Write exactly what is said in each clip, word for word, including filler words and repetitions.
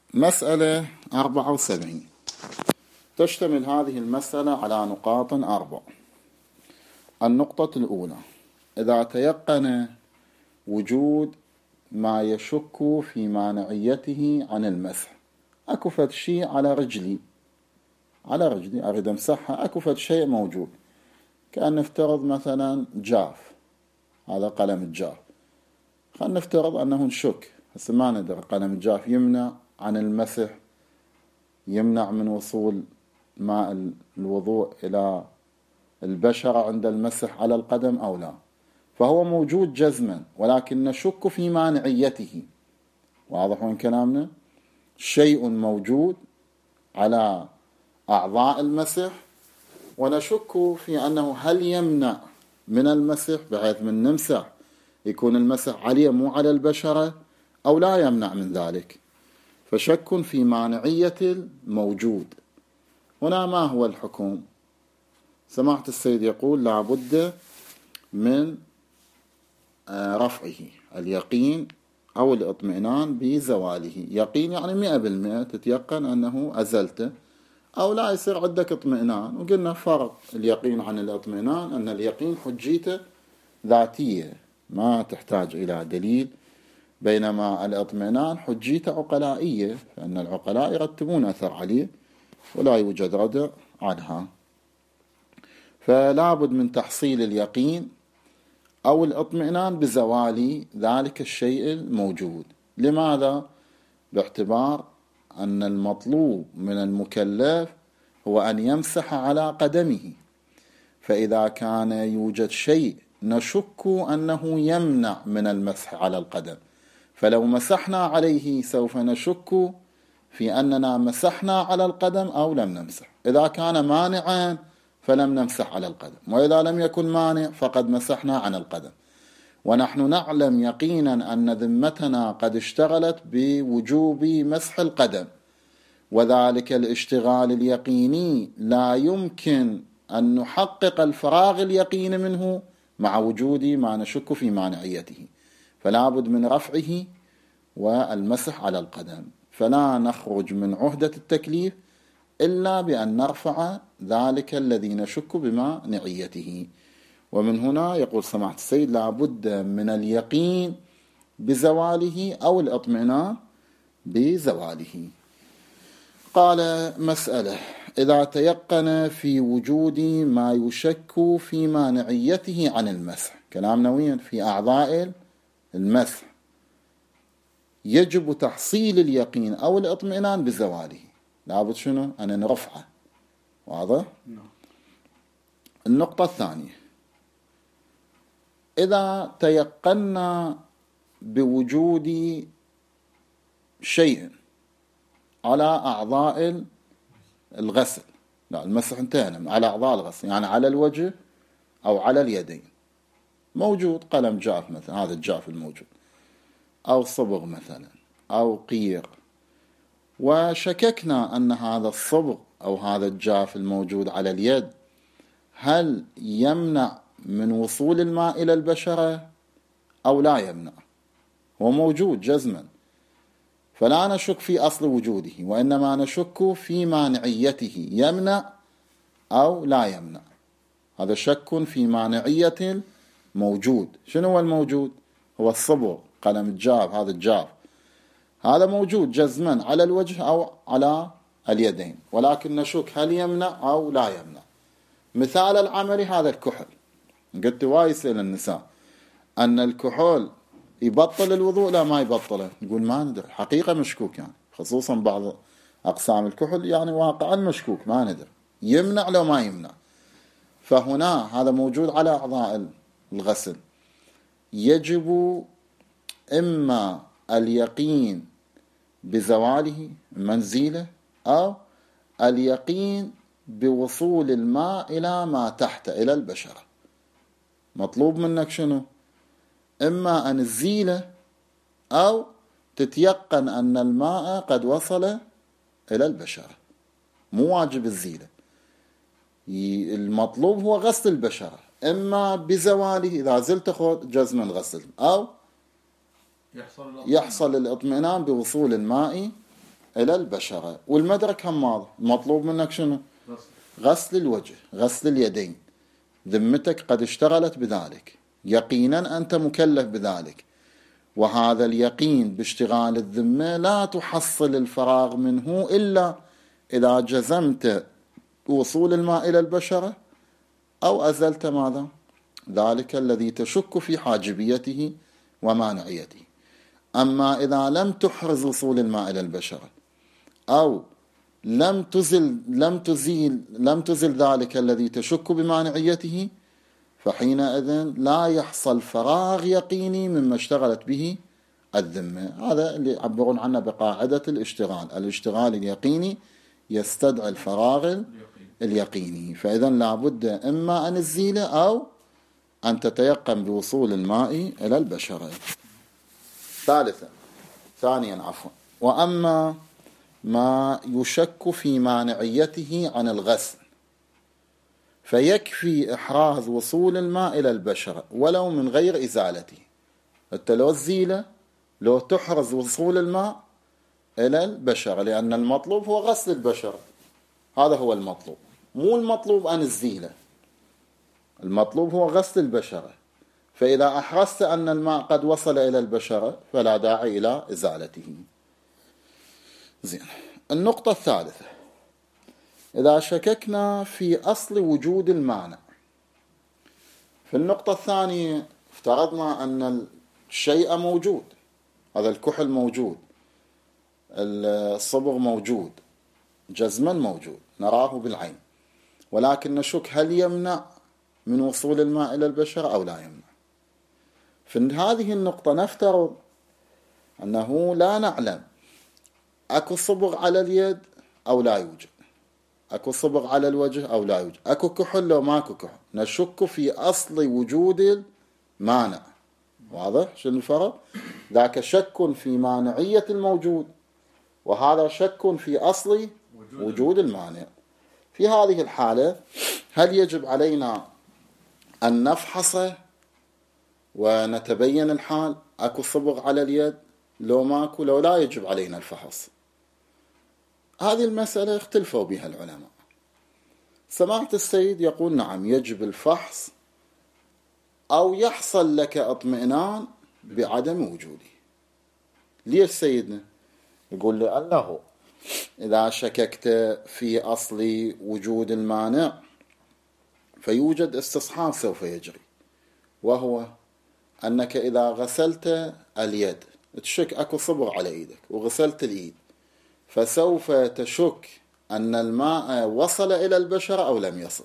مسألة أربعة وسبعين. تشتمل هذه المسألة على نقاط أربع. النقطة الأولى: إذا تيقن وجود ما يشك في مانعيته عن المسح، أكو فد شيء على رجلي على رجلي أريد أمسحها، أكو فد شيء موجود، كأن نفترض مثلا جاف، هذا قلم الجاف، خلينا نفترض أنه نشك، هسه ما ندري قلم الجاف يمنع عن المسح، يمنع من وصول ماء الوضوء إلى البشرة عند المسح على القدم أو لا، فهو موجود جزما، ولكن نشك في مانعيته. واضح من كلامنا؟ شيء موجود على أعضاء المسح، ونشك في أنه هل يمنع من المسح، بحيث من نمسح يكون المسح عليه مو على البشرة، أو لا يمنع من ذلك. فشك في مانعية الموجود. هنا ما هو الحكم؟ سماحة السيد يقول لا بد من رفعه، اليقين أو الاطمئنان بزواله. يقين يعني مئة بالمئة تتيقن أنه أزلته، أو لا يصير عندك اطمئنان. وقلنا فرق اليقين عن الاطمئنان، أن اليقين حجيته ذاتية ما تحتاج إلى دليل، بينما الاطمئنان حجيته عقلائية، فإن العقلاء يرتبون أثر عليه ولا يوجد ردع عنها. فلا بد من تحصيل اليقين أو الاطمئنان بزوال ذلك الشيء الموجود. لماذا؟ باعتبار أن المطلوب من المكلف هو أن يمسح على قدمه، فإذا كان يوجد شيء نشك أنه يمنع من المسح على القدم، فلو مسحنا عليه سوف نشك في أننا مسحنا على القدم أو لم نمسح. إذا كان مانعا فلم نمسح على القدم، وإذا لم يكن مانع فقد مسحنا عن القدم. ونحن نعلم يقينا أن ذمتنا قد اشتغلت بوجوب مسح القدم، وذلك الاشتغال اليقيني لا يمكن أن نحقق الفراغ اليقيني منه مع وجود ما نشك في مانعيته، فلا بد من رفعه والمسح على القدم. فلا نخرج من عهدة التكليف إلا بأن نرفع ذلك الذي نشك بمانعيته. ومن هنا يقول سماحة السيد لا بد من اليقين بزواله أو الاطمئنان بزواله. قال مسألة: إذا تيقن في وجود ما يشك في مانعيته عن المسح، كلامنا وين؟ في أعضاء المسح، يجب تحصيل اليقين أو الاطمئنان بزواله. لابد شنو؟ أن نرفعه. واضح؟ النقطة الثانية: إذا تيقنا بوجود شيء على أعضاء الغسل، لا المسح انتهينا، على أعضاء الغسل يعني على الوجه أو على اليدين، موجود قلم جاف مثلا، هذا الجاف الموجود، أو صبغ مثلا، أو قير، وشككنا أن هذا الصبغ أو هذا الجاف الموجود على اليد هل يمنع من وصول الماء إلى البشرة أو لا يمنع. هو موجود جزما، فلا نشك في أصل وجوده، وإنما نشك في مانعيته، يمنع أو لا يمنع. هذا شك في مانعية الموجود. شنو هو الموجود؟ هو الصبغ، قلم الجاف، هذا الجاف هذا موجود جزما على الوجه أو على اليدين، ولكن نشك هل يمنع أو لا يمنع. مثال العملي هذا الكحل، قلت وايد يسأل النساء أن الكحول يبطل الوضوء، لا ما يبطله، نقول ما ندري، حقيقة مشكوك يعني، خصوصا بعض أقسام الكحول يعني واقعا مشكوك، ما ندري يمنع لو ما يمنع. فهنا هذا موجود على أعضاء الغسل، يجب إما اليقين بزواله منزيله، أو اليقين بوصول الماء إلى ما تحت إلى البشرة. مطلوب منك شنو؟ إما أن تزيله أو تتيقن أن الماء قد وصل إلى البشرة، مو واجب الزيله. المطلوب هو غسل البشرة، إما بزواله، إذا زلت خذ جزم الغسل، أو يحصل, يحصل الاطمئنان بوصول الماء إلى البشرة. والمدرك هم ماذا؟ المطلوب منك شنو؟ غسل الوجه، غسل اليدين. ذمتك قد اشتغلت بذلك، يقينا أنت مكلف بذلك، وهذا اليقين باشتغال الذمة لا تحصل الفراغ منه إلا إذا جزمت وصول الماء إلى البشرة أو أزلت ماذا؟ ذلك الذي تشك في حاجبيته ومانعيته. أما إذا لم تحرز وصول الماء إلى البشرة أو لم تزل لم تزيل لم تزل ذلك الذي تشك بمانعيته، فحينئذ لا يحصل فراغ يقيني مما اشتغلت به الذمة. هذا اللي يعبرون عنه بقاعدة الاشتغال. الاشتغال اليقيني يستدعي الفراغ اليقيني، فإذا لابد إما أن الزيلة أو أن تتيقن بوصول الماء إلى البشرة. ثالثا ثانيا عفوا وأما ما يشك في مانعيته عن الغسل فيكفي إحراز وصول الماء إلى البشرة ولو من غير إزالته. حتى لو الزيلة لو تحرز وصول الماء إلى البشرة، لأن المطلوب هو غسل البشرة، هذا هو المطلوب، مو المطلوب أن الزيلة، المطلوب هو غسل البشرة. فإذا أحرزت أن الماء قد وصل إلى البشرة فلا داعي إلى إزالته. زين. النقطة الثالثة، إذا شككنا في أصل وجود المانع. في النقطة الثانية افترضنا أن الشيء موجود، هذا الكحل موجود، الصبغ موجود، جزما موجود نراه بالعين، ولكن نشك هل يمنع من وصول الماء إلى البشرة أو لا يمنع. في هذه النقطة نفترض أنه لا نعلم أكو صبغ على اليد أو لا يوجد، أكو صبغ على الوجه أو لا يوجد، أكو كحل أو ماكو كحل، نشك في أصل وجود المانع. واضح شنو الفرق؟ ذاك شك في مانعية الموجود، وهذا شك في أصل وجود المانع. في هذه الحالة هل يجب علينا أن نفحص ونتبين الحال؟ أكو صبغ على اليد لو ماكو، لو لا يجب علينا الفحص؟ هذه المسألة اختلفوا بها العلماء. سمعت السيد يقول نعم يجب الفحص أو يحصل لك اطمئنان بعدم وجوده. ليش سيدنا؟ يقول لأنه إذا شككت في أصل وجود المانع فيوجد استصحاب سوف يجري، وهو أنك إذا غسلت اليد تشك أكو صبغ على إيدك وغسلت الإيد، فسوف تشك أن الماء وصل إلى البشرة أو لم يصل،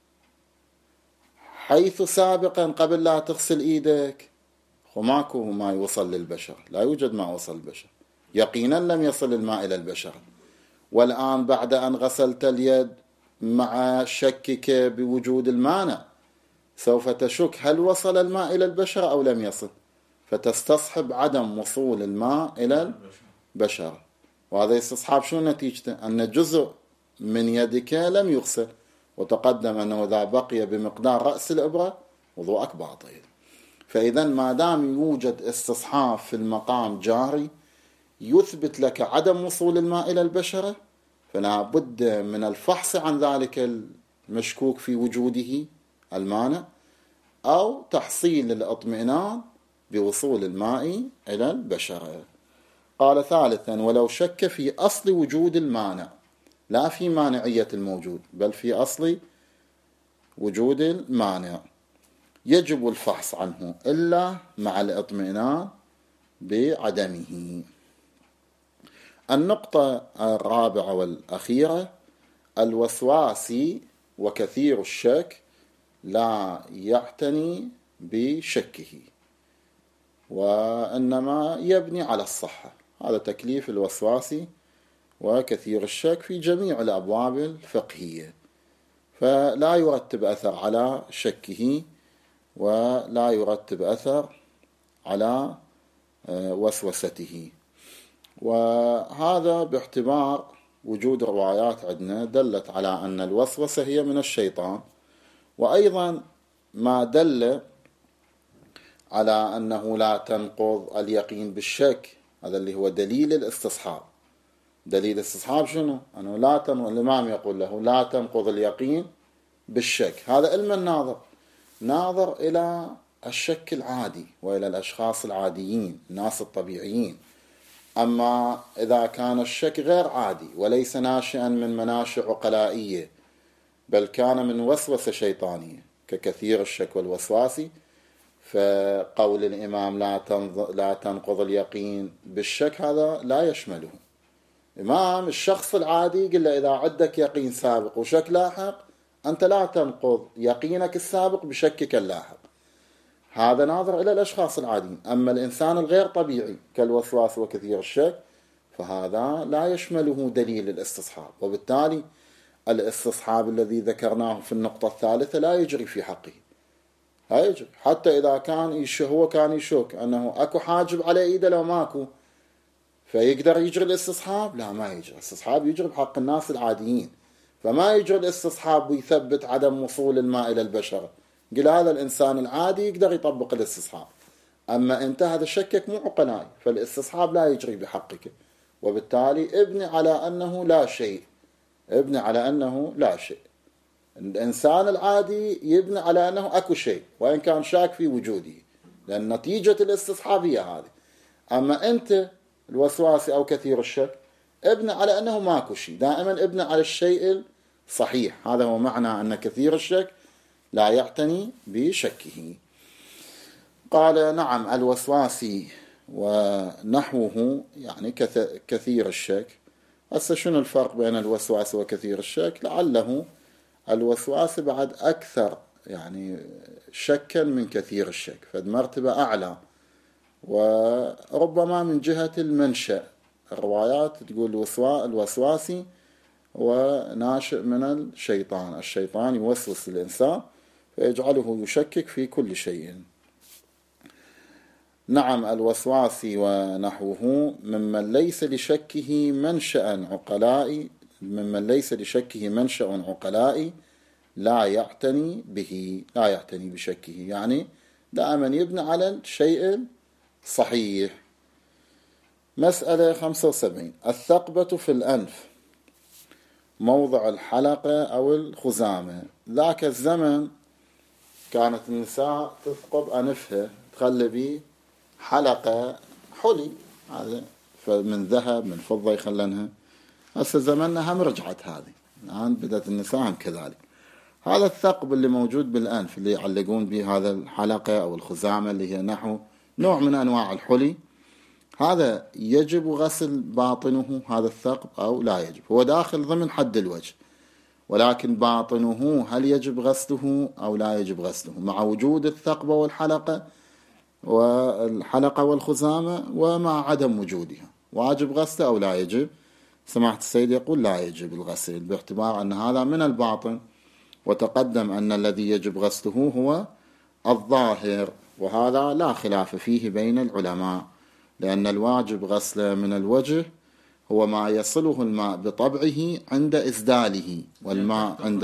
حيث سابقا قبل لا تغسل إيدك وماكو ما يوصل للبشرة، لا يوجد ما وصل للبشرة، يقينا لم يصل الماء إلى البشرة. والآن بعد أن غسلت اليد مع شكك بوجود المانع سوف تشك هل وصل الماء إلى البشرة أو لم يصل، فتستصحب عدم وصول الماء إلى البشرة. وهذا يستصحب شو نتيجته؟ أن جزء من يدك لم يغسل، وتقدم أنه إذا بقي بمقدار رأس الإبرة وضوءك باطل. فإذا ما دام يوجد استصحاب في المقام جاري يثبت لك عدم وصول الماء إلى البشرة، فلا بد من الفحص عن ذلك المشكوك في وجوده المانع، أو تحصيل الاطمئنان بوصول الماء إلى البشرة. قال ثالثا ولو شك في أصل وجود المانع، لا في مانعية الموجود بل في أصل وجود المانع، يجب الفحص عنه إلا مع الاطمئنان بعدمه. النقطة الرابعة والأخيرة، الوسواسي وكثير الشك لا يعتني بشكه وإنما يبني على الصحة. هذا تكليف الوسواسي وكثير الشك في جميع الأبواب الفقهية، فلا يرتب أثر على شكه ولا يرتب أثر على وسوسته. وهذا باعتبار وجود روايات عندنا دلت على أن الوسوسة هي من الشيطان، وأيضا ما دل على أنه لا تنقض اليقين بالشك، هذا اللي هو دليل الاستصحاب، دليل الاستصحاب شنو؟ أنه لا تنقض، الإمام يقول له لا تنقض اليقين بالشك. هذا علم الناظر، ناظر إلى الشك العادي وإلى الأشخاص العاديين، الناس الطبيعيين. أما إذا كان الشك غير عادي وليس ناشئا من مناشئ عقلائية بل كان من وسوسة شيطانية ككثير الشك والوسواس، فقول الإمام لا لا تنقض اليقين بالشك هذا لا يشمله. إمام الشخص العادي يقول له إذا عندك يقين سابق وشك لاحق أنت لا تنقض يقينك السابق بشكك اللاحق. هذا ناظر إلى الأشخاص العاديين. أما الإنسان الغير طبيعي كالوسواس وكثير الشك فهذا لا يشمله دليل الاستصحاب، وبالتالي الاستصحاب الذي ذكرناه في النقطة الثالثة لا يجري في حقه، لا يجري. حتى إذا كان هو كان يشك أنه أكو حاجب على إيده لو ماكو فيقدر يجري الاستصحاب، لا ما يجري. الاستصحاب يجري بحق الناس العاديين، فما يجري الاستصحاب ويثبت عدم وصول الماء إلى البشرة. قل هذا الإنسان العادي يقدر يطبق الاستصحاب، أما أنت هذا شكك مو عقلائي، فالاستصحاب لا يجري بحقك. وبالتالي ابني على أنه لا شيء، ابني على أنه لا شيء. الإنسان العادي يبني على أنه أكو شيء وإن كان شاك في وجوده، لأن نتيجة الاستصحاب هي هذه. أما أنت الوسواسي أو كثير الشك ابني على أنه ماكو شيء، دائما ابني على الشيء الصحيح. هذا هو معنى أن كثير الشك لا يعتني بشكه. قال نعم الوسواسي ونحوه يعني كثير الشك. هسه شنو الفرق بين الوسواس وكثير الشك؟ لعله الوسواس بعد أكثر يعني شكا من كثير الشك، فالمرتبة أعلى، وربما من جهة المنشأ. الروايات تقول الوسواسي وناشئ من الشيطان، الشيطان يوسوس الإنسان فيجعله يشكك في كل شيء. نعم الوسواسي ونحوه ممن ليس لشكه منشأ عقلائي، ممن ليس لشكه منشأ عقلائي لا يعتني به، لا يعتني بشكه، يعني دائما يبنى على الشيء صحيح. مسألة خمسة وسبعين. الثقبة في الأنف موضع الحلقة أو الخزامة. ذاك الزمن كانت النساء تثقب أنفها، تخلي به حلقة حلي هذا من ذهب من فضة يخلنها. هسه زمننا هم رجعت هذه، الآن بدأت النساء هم كذلك. هذا الثقب اللي موجود بالأنف اللي يعلقون به هذا الحلقة أو الخزامة اللي هي نحو نوع من أنواع الحلي، هذا يجب غسل باطنه هذا الثقب أو لا يجب؟ هو داخل ضمن حد الوجه، ولكن باطنه هل يجب غسله أو لا يجب غسله مع وجود الثقبة والحلقة والحلقة والخزامة ومع عدم وجودها؟ واجب غسله أو لا يجب؟ سماحة السيد يقول لا يجب الغسل باعتبار أن هذا من الباطن، وتقدم أن الذي يجب غسله هو الظاهر، وهذا لا خلاف فيه بين العلماء، لأن الواجب غسله من الوجه هو ما يصله الماء بطبعه عند إسداله، والماء عند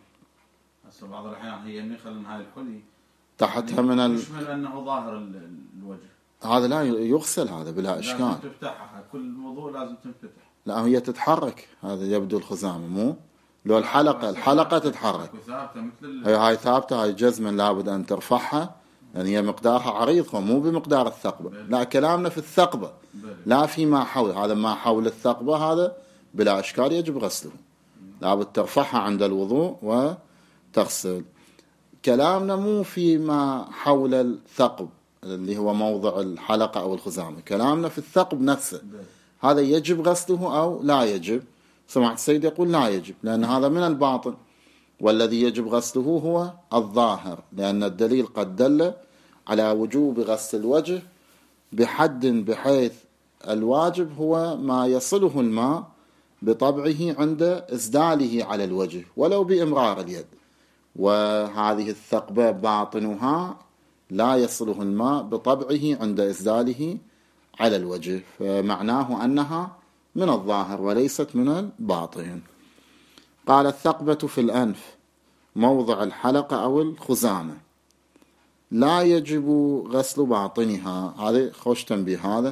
بعض الأحيان هي يخل هاي الحلي تحتها من ال... يشمل أنه ظاهر الوجه، هذا لا يغسل، هذا بلا إشكال، لازم تفتحها، كل وضوء لازم تنفتح. لا هي تتحرك، هذا يبدو الخزامة مو لو الحلقة الحلقة تتحرك، هي هاي ثابتة، هاي جزما لابد أن ترفعها، يعني هي مقدارها عريض مو بمقدار الثقبة. لا كلامنا في الثقبة لا في ما حول، هذا ما حول الثقبة هذا بلا إشكال يجب غسله، لابد ترفعها عند الوضوء وتغسل. كلامنا مو في ما حول الثقب اللي هو موضع الحلقة أو الخزامة، كلامنا في الثقب نفسه، هذا يجب غسله أو لا يجب؟ سمعت السيد يقول لا يجب، لأن هذا من الباطن، والذي يجب غسله هو الظاهر، لأن الدليل قد دل على وجوب غسل الوجه بحد بحيث الواجب هو ما يصله الماء بطبعه عند إسداله على الوجه ولو بإمرار اليد، وهذه الثقبة باطنها لا يصله الماء بطبعه عند إسداله على الوجه، فمعناه أنها من الظاهر وليست من الباطن. قال الثقبة في الأنف موضع الحلقة أو الخزامة لا يجب غسل باطنها. هذا خوش تنبيه، هذا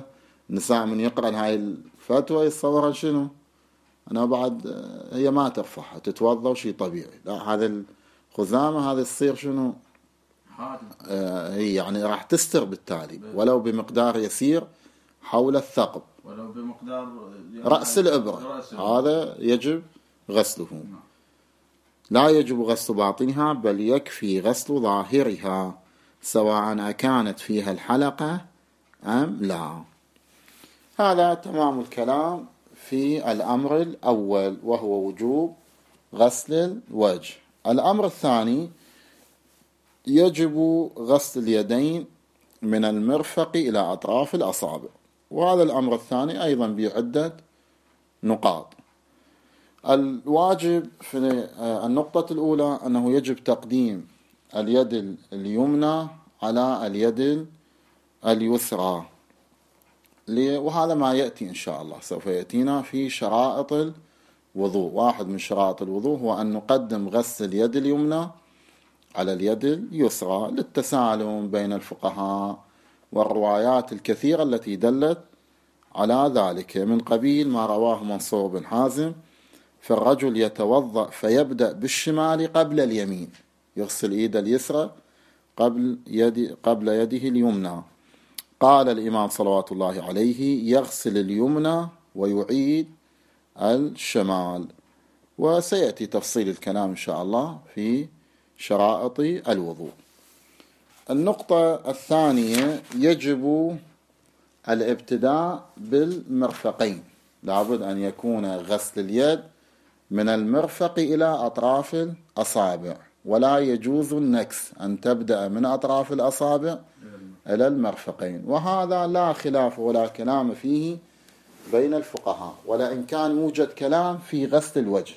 النساء من يقرأ هاي الفتوى يتصور شنو؟ أنا بعد هي ما ترفعها تتوضأ وشي طبيعي. لا، هذا الخزامة هذه تصير شنو؟ آه هي يعني راح تستر بالتالي ولو بمقدار يسير حول الثقب، ولو بمقدار يعني رأس الإبرة، هذا يجب غسله. لا يجب غسل باطنها بل يكفي غسل ظاهرها سواء كانت فيها الحلقة أم لا. هذا تمام الكلام في الأمر الأول وهو وجوب غسل الوجه. الأمر الثاني يجب غسل اليدين من المرفق إلى أطراف الأصابع، وهذا الأمر الثاني أيضا بعدة نقاط. الواجب في النقطة الأولى أنه يجب تقديم اليد اليمنى على اليد اليسرى، وهذا ما يأتي إن شاء الله، سوف يأتينا في شرائط الوضوء. واحد من شرائط الوضوء هو أن نقدم غسل اليد اليمنى على اليد اليسرى للتسالم بين الفقهاء والروايات الكثيرة التي دلت على ذلك، من قبيل ما رواه منصور بن حازم: فالرجل يتوضأ فيبدأ بالشمال قبل اليمين، يغسل إيد اليسرى قبل, يد قبل يده اليمنى. قال الإمام صلوات الله عليه: يغسل اليمنى ويعيد الشمال. وسيأتي تفصيل الكلام إن شاء الله في شرائط الوضوء. النقطة الثانية يجب الابتداء بالمرفقين، لابد أن يكون غسل اليد من المرفق إلى أطراف الأصابع، ولا يجوز النكس أن تبدأ من أطراف الأصابع إلى المرفقين، وهذا لا خلاف ولا كلام فيه بين الفقهاء. ولئن كان يوجد كلام في غسل الوجه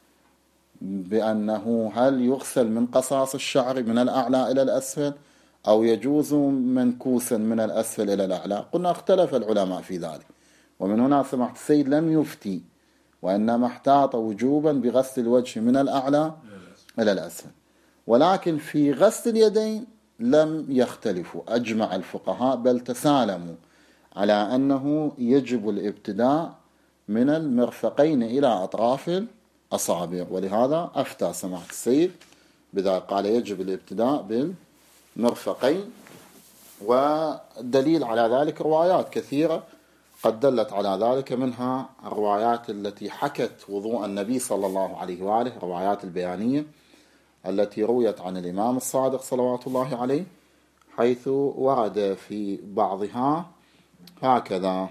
بأنه هل يغسل من قصاص الشعر من الأعلى إلى الأسفل أو يجوز منكوسا من الأسفل إلى الأعلى، قلنا اختلف العلماء في ذلك، ومن هنا سمحت السيد لم يفتي، وإنما احتاط وجوبا بغسل الوجه من الأعلى إلى الأسفل. ولكن في غسل اليدين لم يختلفوا، أجمع الفقهاء بل تسالموا على أنه يجب الابتداء من المرفقين إلى أطراف الأصابع، ولهذا أفتى سماحة السيد بذلك، قال يجب الابتداء بالمرفقين. والدليل على ذلك روايات كثيرة قد دلت على ذلك، منها الروايات التي حكت وضوء النبي صلى الله عليه وآله، روايات البيانية التي رويت عن الإمام الصادق صلوات الله عليه، حيث ورد في بعضها هكذا: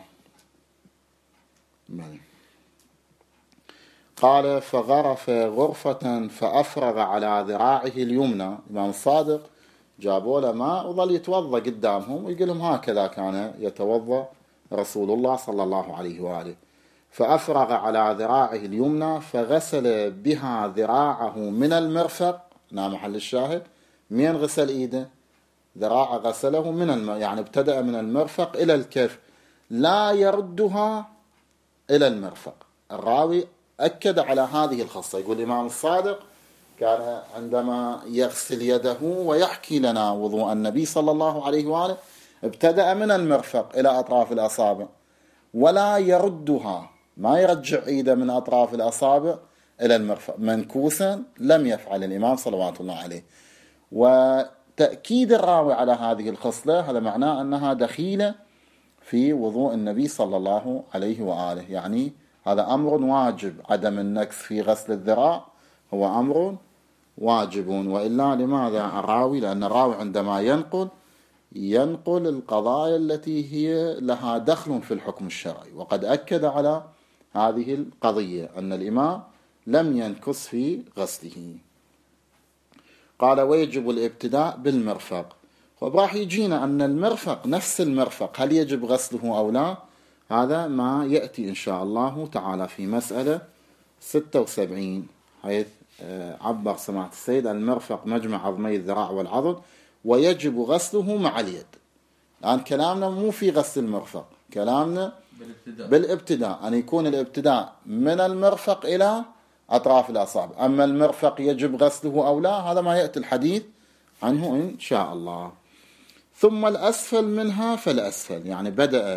قال: فغرف غرفة فأفرغ على ذراعه اليمنى. الإمام الصادق جابوا له ماء وظل يتوضأ قدامهم ويقول لهم هكذا كان يتوضأ رسول الله صلى الله عليه وآله. فأفرغ على ذراعه اليمنى فغسل بها ذراعه من المرفق، هنا محل الشاهد، من غسل إيده؟ ذراع غسله من الم... يعني ابتدأ من المرفق إلى الكف، لا يردها إلى المرفق. الراوي أكد على هذه الخصة، يقول الإمام الصادق كان عندما يغسل يده ويحكي لنا وضوء النبي صلى الله عليه وآله ابتدأ من المرفق إلى أطراف الأصابع ولا يردها، ما يرجع إيده من أطراف الأصابع إلى المرفق منكوسا، لم يفعل الإمام صلوات الله عليه. وتأكيد الراوي على هذه الخصلة هذا معناه أنها دخيلة في وضوء النبي صلى الله عليه وآله، يعني هذا أمر واجب، عدم النكس في غسل الذراع هو أمر واجب. وإلا لماذا الراوي؟ لأن الراوي عندما ينقل ينقل القضايا التي هي لها دخل في الحكم الشرعي، وقد أكد على هذه القضية أن الإمام لم ينكس في غسله. قال: ويجب الابتداء بالمرفق. وراح يجينا أن المرفق نفس المرفق هل يجب غسله أو لا؟ هذا ما يأتي إن شاء الله تعالى في مسألة ستة وسبعين، حيث عبر سماحة السيد: المرفق مجمع عظمي الذراع والعضد ويجب غسله مع اليد. الآن كلامنا مو في غسل المرفق، كلامنا بالابتداء, بالابتداء أن يكون الابتداء من المرفق إلى أطراف الأصابع. أما المرفق يجب غسله أو لا هذا ما يأتي الحديث عنه إن شاء الله. ثم الأسفل منها فالأسفل، يعني بدأ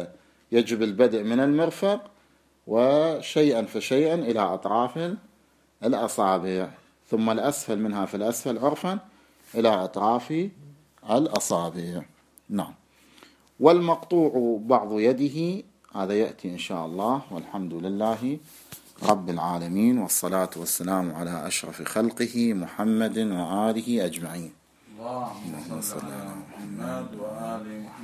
يجب البدء من المرفق وشيئا فشيئا إلى أطراف الأصابع، ثم الأسفل منها في الأسفل عرفا إلى أطراف الأصابع. نعم. والمقطوع بعض يده هذا يأتي إن شاء الله، والحمد لله رب العالمين، والصلاة والسلام على أشرف خلقه محمد وآله أجمعين. اللهم صل على محمد وآل محمد.